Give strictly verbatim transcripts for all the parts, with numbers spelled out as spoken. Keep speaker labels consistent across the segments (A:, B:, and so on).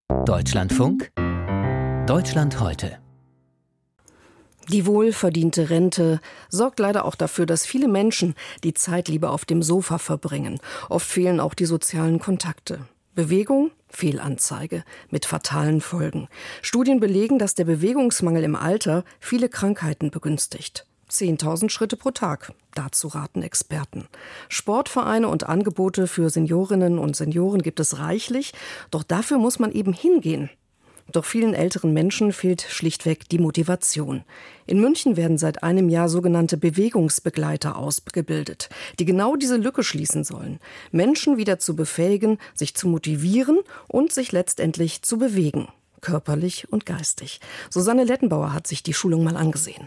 A: Deutschlandfunk Deutschland heute.
B: Die wohlverdiente Rente sorgt leider auch dafür, dass viele Menschen die Zeit lieber auf dem Sofa verbringen. Oft fehlen auch die sozialen Kontakte. Bewegung? Fehlanzeige mit fatalen Folgen. Studien belegen, dass der Bewegungsmangel im Alter viele Krankheiten begünstigt. zehntausend Schritte pro Tag. Dazu raten Experten. Sportvereine und Angebote für Seniorinnen und Senioren gibt es reichlich. Doch dafür muss man eben hingehen. Doch vielen älteren Menschen fehlt schlichtweg die Motivation. In München werden seit einem Jahr sogenannte Bewegungsbegleiter ausgebildet, die genau diese Lücke schließen sollen. Menschen wieder zu befähigen, sich zu motivieren und sich letztendlich zu bewegen. Körperlich und geistig. Susanne Lettenbauer hat sich die Schulung mal angesehen.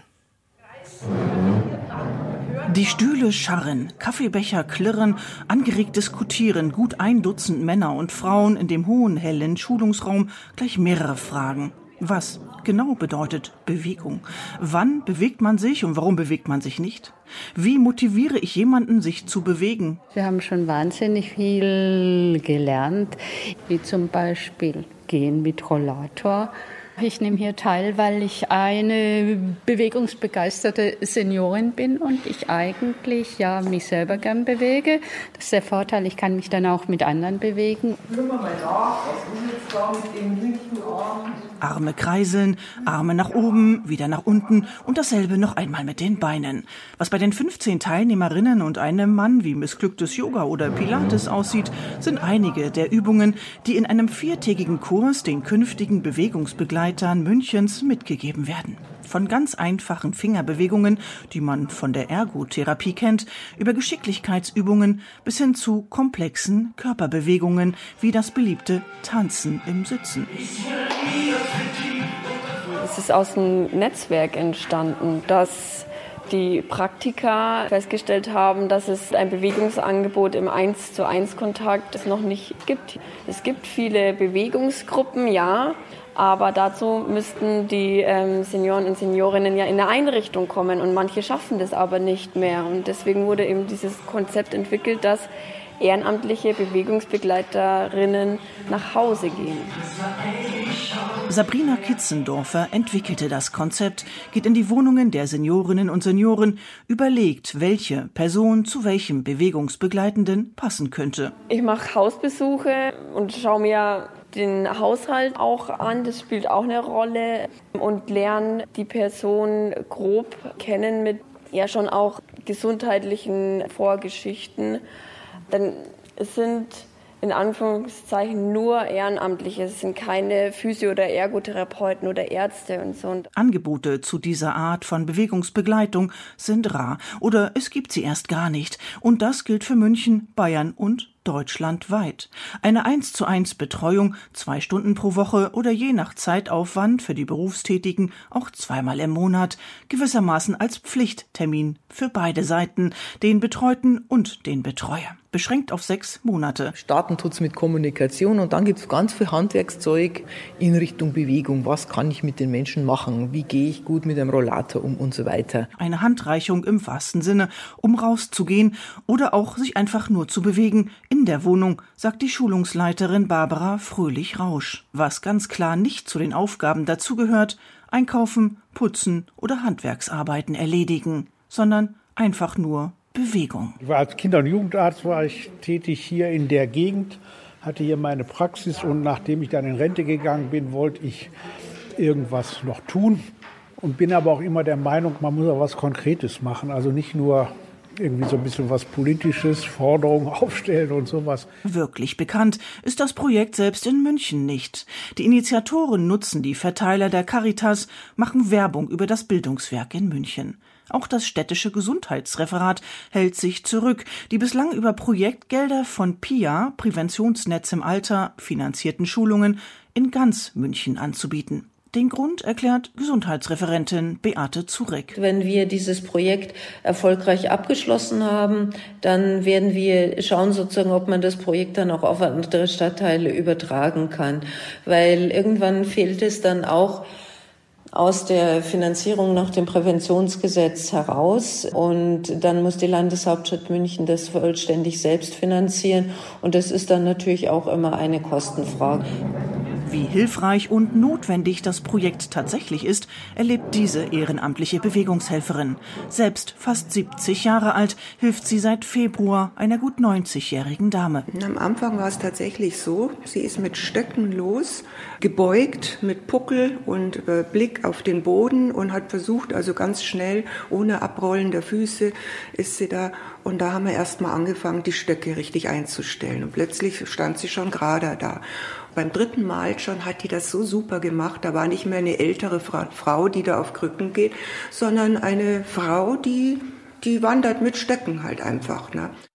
C: Die Stühle scharren, Kaffeebecher klirren, angeregt diskutieren gut ein Dutzend Männer und Frauen in dem hohen, hellen Schulungsraum gleich mehrere Fragen. Was genau bedeutet Bewegung? Wann bewegt man sich und warum bewegt man sich nicht? Wie motiviere ich jemanden, sich zu bewegen?
D: Wir haben schon wahnsinnig viel gelernt, wie zum Beispiel gehen mit Rollator. Ich nehme hier teil, weil ich eine bewegungsbegeisterte Seniorin bin und ich eigentlich ja mich selber gern bewege. Das ist der Vorteil, ich kann mich dann auch mit anderen bewegen.
C: Arme kreiseln, Arme nach oben, wieder nach unten und dasselbe noch einmal mit den Beinen. Was bei den fünfzehn Teilnehmerinnen und einem Mann wie missglücktes Yoga oder Pilates aussieht, sind einige der Übungen, die in einem viertägigen Kurs den künftigen Bewegungsbegleitern Münchens mitgegeben werden. Von ganz einfachen Fingerbewegungen, die man von der Ergotherapie kennt, über Geschicklichkeitsübungen bis hin zu komplexen Körperbewegungen, wie das beliebte Tanzen im Sitzen.
E: Es ist aus einem Netzwerk entstanden, dass die Praktiker festgestellt haben, dass es ein Bewegungsangebot im eins zu eins Kontakt noch nicht gibt. Es gibt viele Bewegungsgruppen, ja, aber dazu müssten die ähm, Senioren und Seniorinnen ja in eine Einrichtung kommen und manche schaffen das aber nicht mehr. Und deswegen wurde eben dieses Konzept entwickelt, dass ehrenamtliche Bewegungsbegleiterinnen nach Hause gehen.
C: Sabrina Kitzendorfer entwickelte das Konzept, geht in die Wohnungen der Seniorinnen und Senioren, überlegt, welche Person zu welchem Bewegungsbegleitenden passen könnte.
E: Ich mache Hausbesuche und schaue mir den Haushalt auch an, das spielt auch eine Rolle, und lerne die Person grob kennen mit ja schon auch gesundheitlichen Vorgeschichten. Denn es sind in Anführungszeichen nur Ehrenamtliche, es sind keine Physio- oder Ergotherapeuten oder Ärzte und so.
C: Angebote zu dieser Art von Bewegungsbegleitung sind rar oder es gibt sie erst gar nicht. Und das gilt für München, Bayern und deutschlandweit. Eine eins zu eins Betreuung, zwei Stunden pro Woche oder je nach Zeitaufwand für die Berufstätigen auch zweimal im Monat, gewissermaßen als Pflichttermin für beide Seiten, den Betreuten und den Betreuer. Beschränkt auf sechs Monate.
F: Starten tut's mit Kommunikation und dann gibt's ganz viel Handwerkszeug in Richtung Bewegung. Was kann ich mit den Menschen machen? Wie gehe ich gut mit dem Rollator um und so weiter?
C: Eine Handreichung im wahrsten Sinne, um rauszugehen oder auch sich einfach nur zu bewegen in der Wohnung, sagt die Schulungsleiterin Barbara Fröhlich-Rausch. Was ganz klar nicht zu den Aufgaben dazugehört, einkaufen, putzen oder Handwerksarbeiten erledigen, sondern einfach nur Bewegung.
G: Ich war als Kinder- und Jugendarzt war ich tätig hier in der Gegend, hatte hier meine Praxis und nachdem ich dann in Rente gegangen bin, wollte ich irgendwas noch tun und bin aber auch immer der Meinung, man muss auch was Konkretes machen, also nicht nur irgendwie so ein bisschen was Politisches, Forderungen aufstellen und sowas.
C: Wirklich bekannt ist das Projekt selbst in München nicht. Die Initiatoren nutzen die Verteiler der Caritas, machen Werbung über das Bildungswerk in München. Auch das städtische Gesundheitsreferat hält sich zurück, die bislang über Projektgelder von P I A, Präventionsnetz im Alter, finanzierten Schulungen in ganz München anzubieten. Den Grund erklärt Gesundheitsreferentin Beate Zurek.
H: Wenn wir dieses Projekt erfolgreich abgeschlossen haben, dann werden wir schauen sozusagen, ob man das Projekt dann auch auf andere Stadtteile übertragen kann. Weil irgendwann fehlt es dann auch aus der Finanzierung nach dem Präventionsgesetz heraus und dann muss die Landeshauptstadt München das vollständig selbst finanzieren und das ist dann natürlich auch immer eine Kostenfrage.
C: Wie hilfreich und notwendig das Projekt tatsächlich ist, erlebt diese ehrenamtliche Bewegungshelferin. Selbst fast siebzig Jahre alt, hilft sie seit Februar einer gut neunzigjährigen Dame.
I: Am Anfang war es tatsächlich so, sie ist mit Stöcken los, gebeugt mit Puckel und äh, Blick auf den Boden und hat versucht, also ganz schnell, ohne Abrollen der Füße, ist sie da. Und da haben wir erst mal angefangen, die Stöcke richtig einzustellen. Und plötzlich stand sie schon gerade da. Beim dritten Mal schon hat die das so super gemacht. Da war nicht mehr eine ältere Frau, die da auf Krücken geht, sondern eine Frau, die, die wandert mit Stöcken halt einfach, ne?